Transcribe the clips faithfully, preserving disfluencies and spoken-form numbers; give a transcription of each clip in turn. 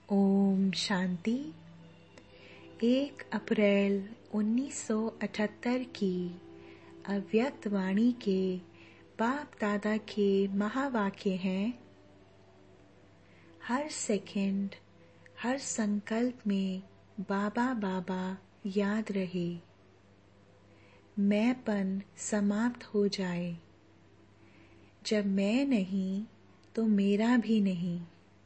ओम शांति। एक अप्रैल उन्नीस सौ अठहत्तर की अव्यक्त वाणी के बाप दादा के महावाक्य हैं। हर सेकंड, हर संकल्प में बाबा बाबा याद रहे। मैंपन समाप्त हो जाए। जब मैं नहीं तो मेरा भी नहीं।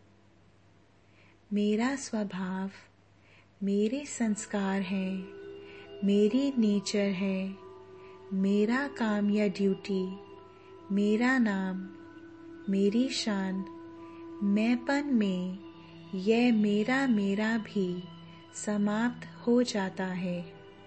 मेरा स्वभाव, मेरे संस्कार हैं, मेरी नेचर है, मेरा काम या ड्यूटी, मेरा नाम, मेरी शान, मैंपन में यह मेरा मेरा भी समाप्त हो जाता है।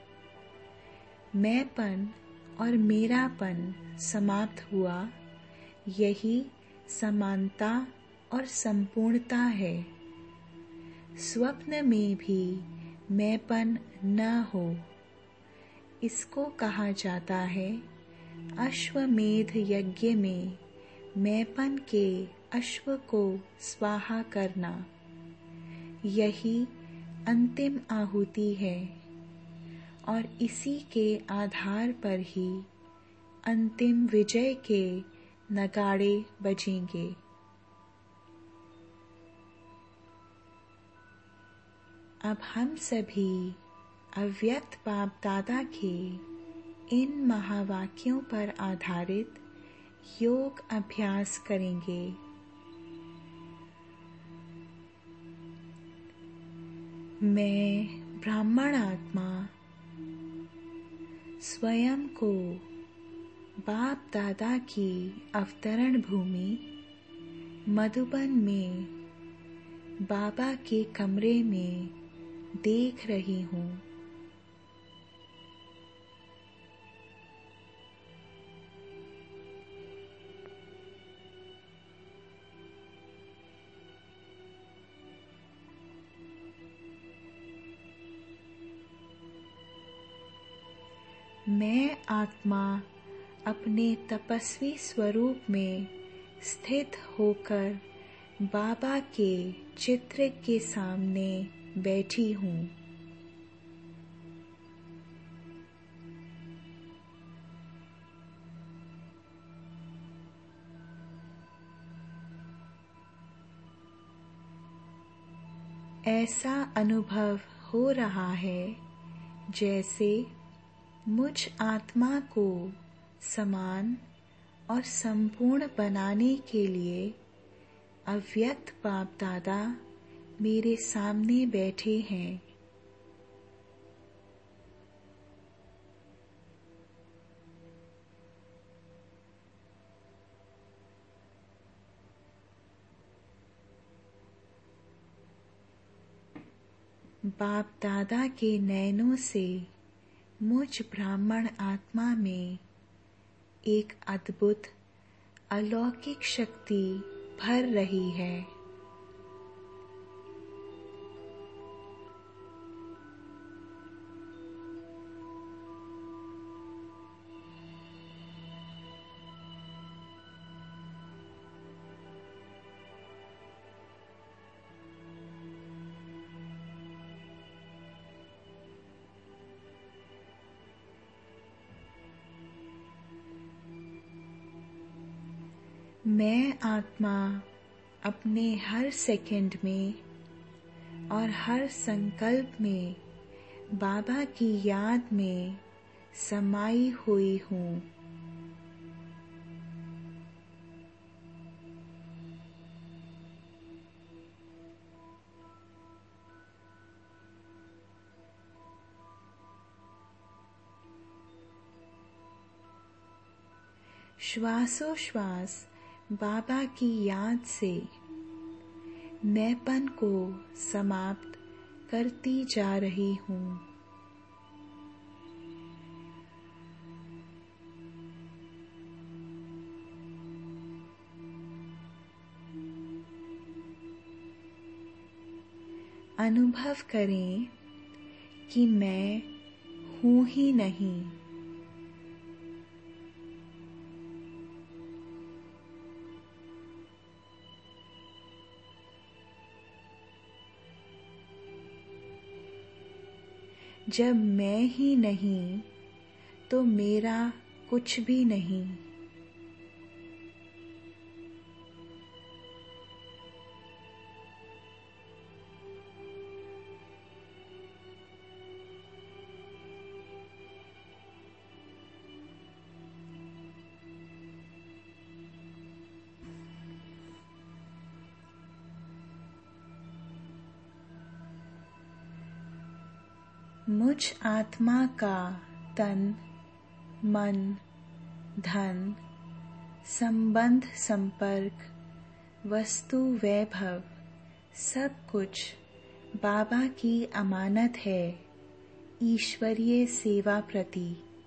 मैंपन और मेरापन समाप्त हुआ, यही समानता और संपूर्णता है। स्वप्न में भी मैंपन न हो, इसको कहा जाता है अश्वमेध यज्ञ में मैंपन के अश्व को स्वाहा करना। यही अंतिम आहुति है और इसी के आधार पर ही अंतिम विजय के नगाड़े बजेंगे। अब हम सभी अव्यक्त बाप दादा के इन महावाक्यों पर आधारित योग अभ्यास करेंगे। मैं ब्राह्मण आत्मा स्वयं को बाप दादा की अवतरण भूमि मधुबन में बाबा के कमरे में देख रही हूँ। मैं आत्मा अपने तपस्वी स्वरूप में स्थित होकर बाबा के चित्र के सामने बैठी हूँ। ऐसा अनुभव हो रहा है जैसे मुझ आत्मा को समान और संपूर्ण बनाने के लिए अव्यक्त बाप दादा मेरे सामने बैठे हैं। बाप दादा के नयनों से मुझ ब्राह्मण आत्मा में एक अद्भुत अलौकिक शक्ति भर रही है। मैं आत्मा अपने हर सेकंड में और हर संकल्प में बाबा की याद में समाई हुई हूँ। श्वासोश्वास बाबा की याद से मैंपन को समाप्त करती जा रही हूँ। अनुभव करें कि मैं हूँ ही नहीं। जब मैं ही नहीं तो मेरा कुछ भी नहीं। मुझ आत्मा का तन, मन, धन, संबंध, संपर्क, वस्तु, वैभव सब कुछ बाबा की अमानत है ईश्वरीय सेवा प्रति।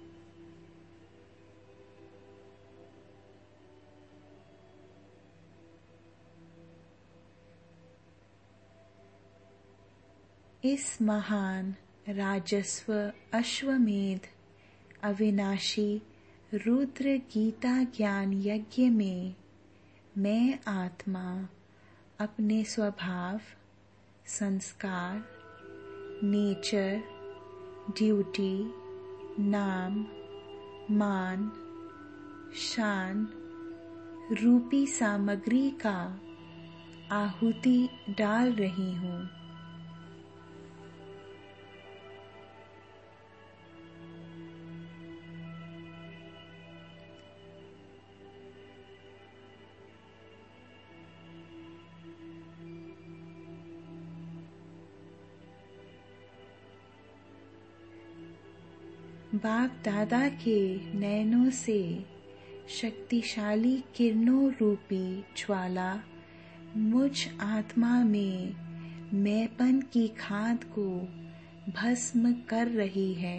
इस महान राजस्व अश्वमेध अविनाशी रुद्र गीता ज्ञान यज्ञ में मैं आत्मा अपने स्वभाव, संस्कार, नेचर, ड्यूटी, नाम, मान, शान रूपी सामग्री का आहुति डाल रही हूँ। बाप दादा के नयनों से शक्तिशाली किरणों रूपी ज्वाला मुझ आत्मा में मैंपन की खाद को भस्म कर रही है।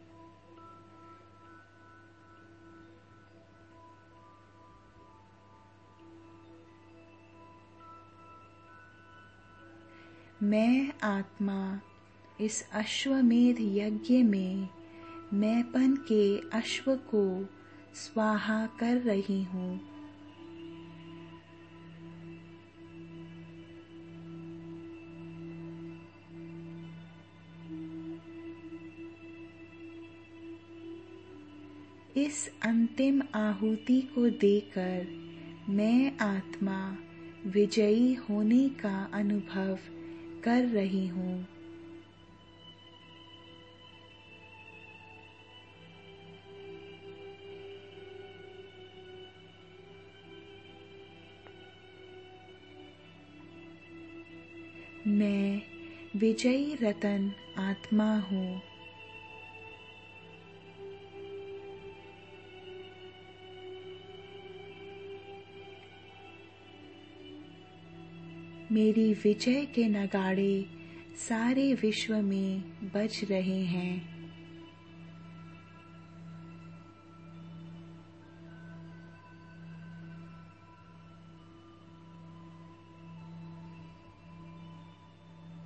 मैं आत्मा इस अश्वमेध यज्ञ में मैंपन के अश्व को स्वाहा कर रही हूँ। इस अंतिम आहुति को देकर मैं आत्मा विजयी होने का अनुभव कर रही हूँ। मैं विजयी रतन आत्मा हूँ। मेरी विजय के नगाड़े सारे विश्व में बज रहे हैं।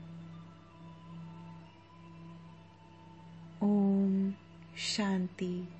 ओम शांति।